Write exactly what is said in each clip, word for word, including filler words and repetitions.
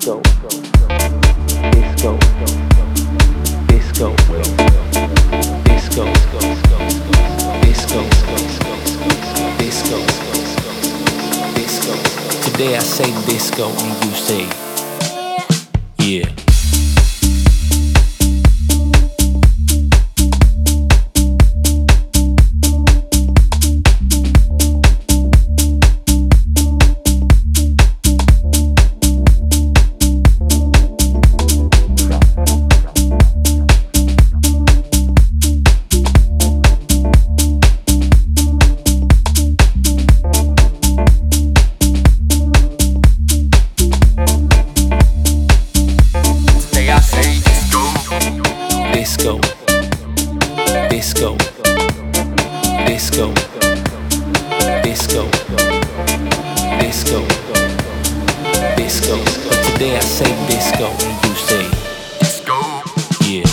Today I say disco and you say, yeah. Disco, disco, disco, disco, disco, disco. But today I say disco and you say disco. Yeah.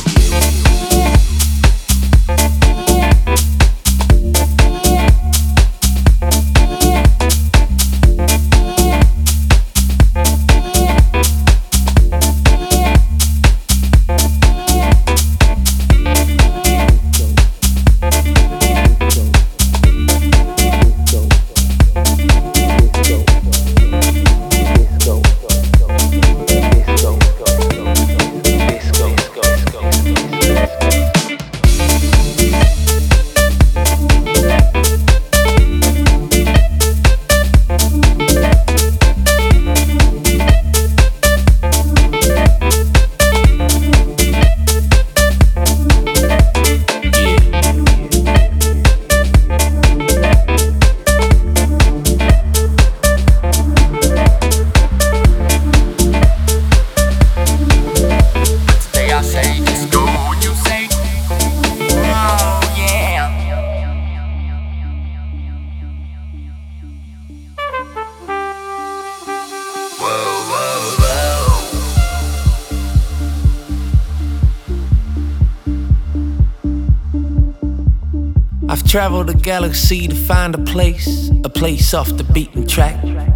I've traveled the galaxy to find a place, a place off the beaten track.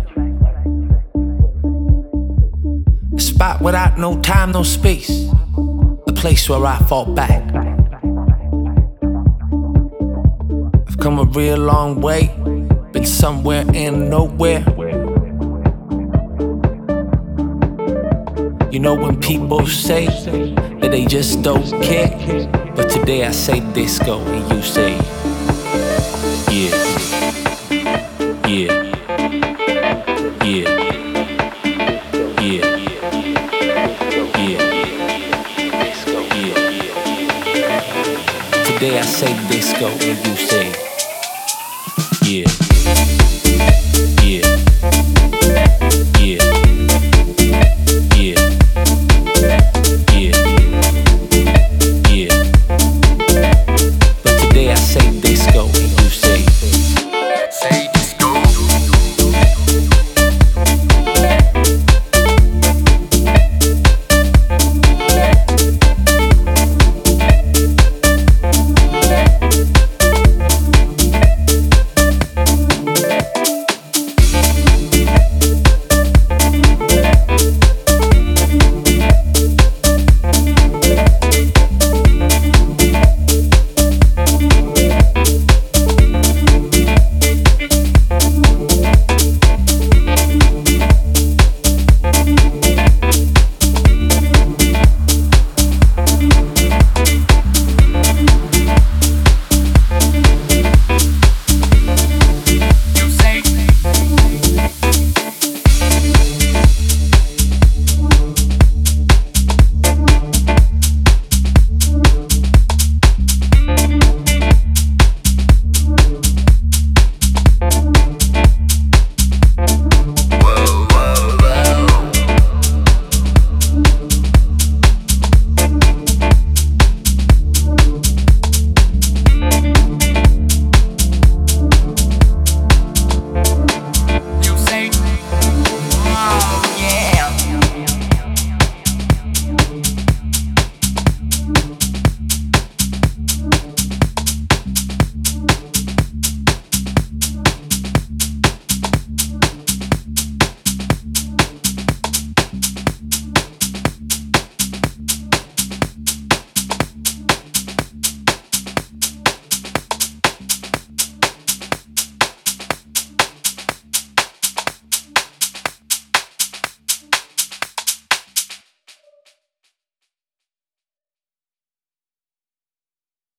A spot without no time, no space, a place where I fall back. I've come a real long way, been somewhere and nowhere. You know when people say that they just don't care, but today I say disco and you say yeah, yeah, yeah, yeah, yeah, disco, yeah. Today I say disco and you say yeah, yeah, yeah, yeah, yeah, yeah. But today I say disco and you say say disco.